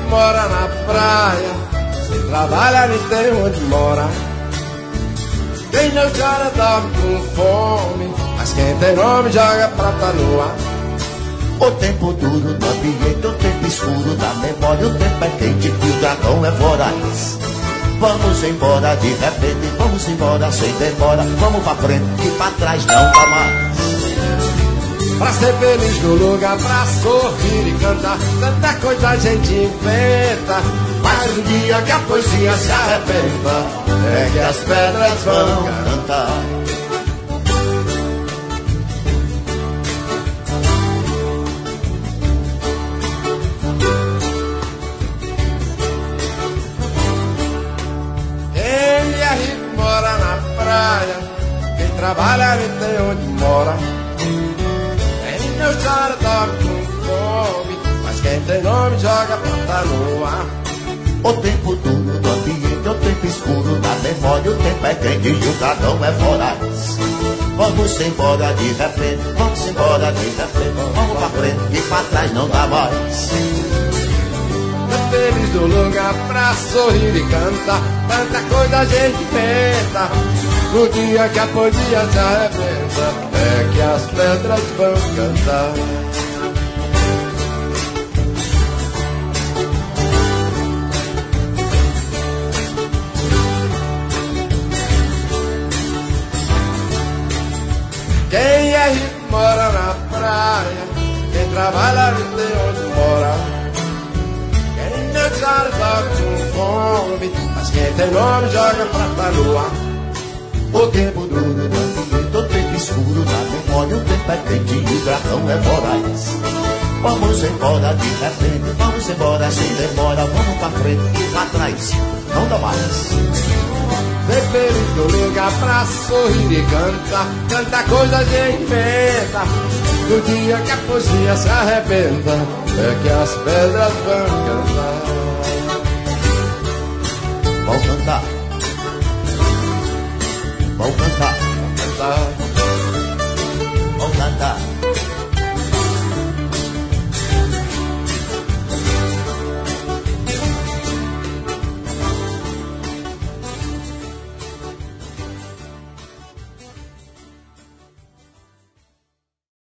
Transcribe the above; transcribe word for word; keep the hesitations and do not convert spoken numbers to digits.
mora na praia, sem trabalhar nem tem onde morar. Quem não chora dorme com fome, mas quem tem nome joga prata no ar. O tempo duro do ambiente, o tempo escuro da memória, o tempo é quente e o dragão é voraz. Vamos embora de repente, vamos embora sem demora, vamos pra frente e pra trás não dá mais. Pra ser feliz no lugar, pra sorrir e cantar, tanta coisa a gente inventa. Mas o dia que a poesia se arrebenta, é que as pedras vão cantar. Quem é rico mora na praia, quem trabalha nem tem onde mora. Quem não chora dorme com fome, mas quem tem nome joga prata no ar. O tempo duro do ambiente, o tempo escuro da memória, o tempo é quente e o dragão é voraz. Vamos embora de repente, vamos embora de repente, vamos pra frente e pra trás não dá mais. É feliz no lugar pra sorrir e cantar, tanta coisa a gente inventa. No dia que a poesia se arrebenta, é que as pedras vão cantar. Quem é rico mora na praia, quem trabalha não tem onde morar. Quem não chora dorme com fome, mas quem tem nome joga prata no ar. O tempo duro do ambiente, o tempo escuro da memória, o tempo é quente e o dragão é voraz. Vamos embora de repente, vamos embora sem demora, vamos pra frente e pra trás não dá mais. Ser feliz no lugar pra sorrir e cantar, tanta coisa a gente inventa. No dia que a poesia se arrebenta, é que as pedras vão cantar. Vão cantar, vão cantar, Cantar. vão cantar.